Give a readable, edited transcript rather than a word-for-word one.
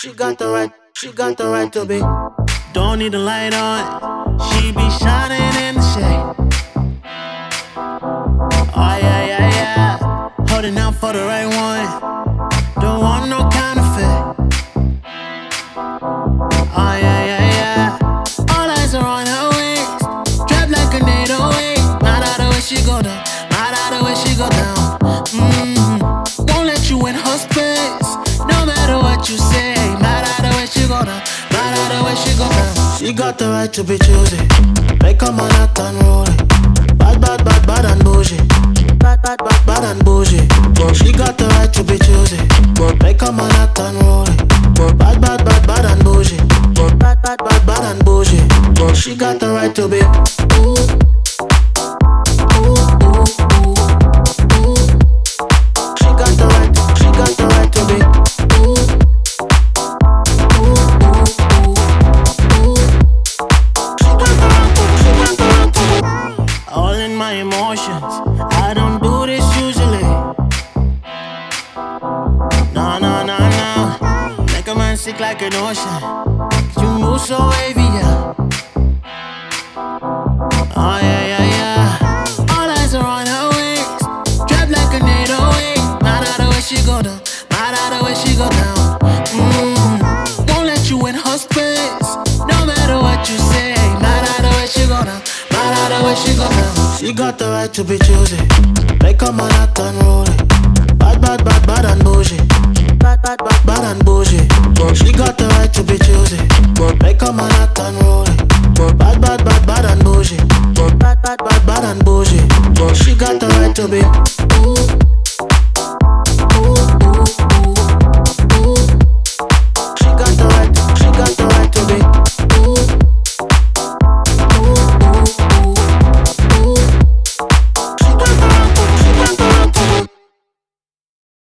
she got the right to be. Don't need the light on, she be shining in the shade. Oh yeah, yeah, yeah, holding out for the right one. Don't want no counterfeit. Oh yeah, yeah, yeah, all eyes are on her waist. Drop like a tornado wave. Mad out the way she go down, mad out the way she go down. Won't let you in her space, no matter what you say. Mad out the way she go down, mad out the way she go down. She got the right to be choosy. Make a man act unruly. Bad, bad, bad, bad and bougie. Bad, bad, bad, bad and bougie. She got the right to be choosy. Make a man act unruly. Bad, bad, bad, bad and bougie. Bad, bad, bad, bad and bougie. She got the right to be. Ooh. She got the right to be. All in my emotions, I don't do this usually. No, no, no, no. Make a man sick like an ocean. You move so wavy, yeah. Oh yeah, yeah, yeah. All eyes are on her waist. Drop like a tornado wave. Mad out the way she go down, mad out the way she go down. Won't let you in her space, no matter what you say. Mad out the way she go down, mad out the way she go down. She got the right to be choosy. Make a man act unruly. Bad, bad, bad, bad and bougie. Bad, bad, bad, bad and bougie. She got the right to be choosy. Make a man act